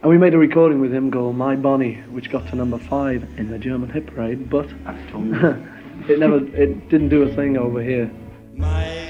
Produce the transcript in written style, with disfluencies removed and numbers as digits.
And we made a recording with him called My Bonnie, which got to number 5 in the German hit parade, but it didn't do a thing over here. My